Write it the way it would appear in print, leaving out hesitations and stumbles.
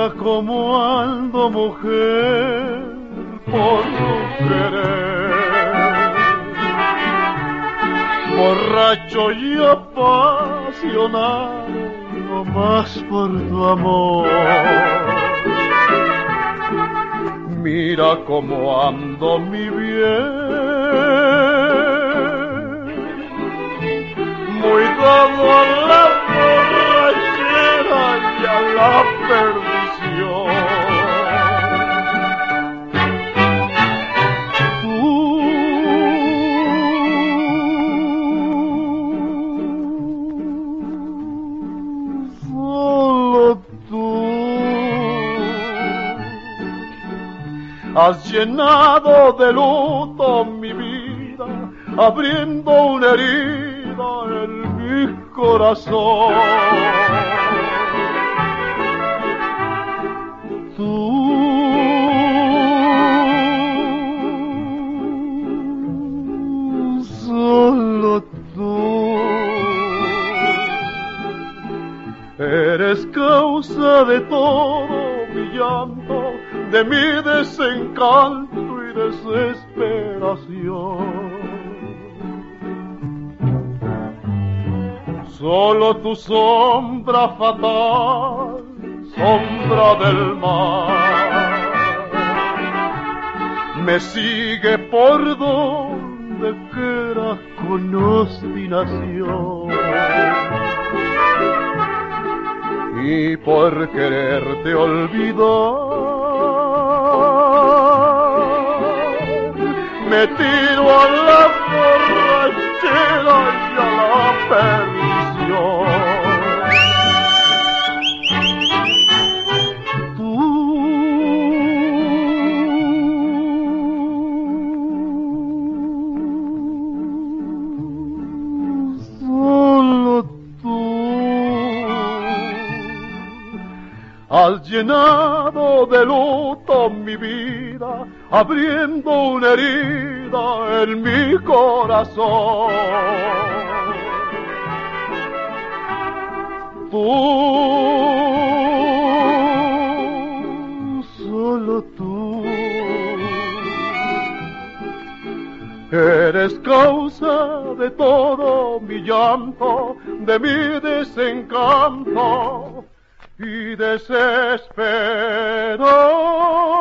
Mira cómo ando, mujer, por tu querer, borracho y apasionado, no más por tu amor. Mira cómo ando, mi bien, muy dado a la borrachera y a la perdición. Has llenado de luto mi vida, abriendo una herida en mi corazón. Tú, solo tú, eres causa de todo mi llanto, de mi desencanto y desesperación. Solo tu sombra fatal, sombra del mar, me sigue por donde quiera con obstinación. Y por quererte olvidar, me tiro a la borrachera y a la perdición. Has llenado de luto mi vida, abriendo una herida en mi corazón. Tú, solo tú, eres causa de todo mi llanto, de mi desencanto y desespero.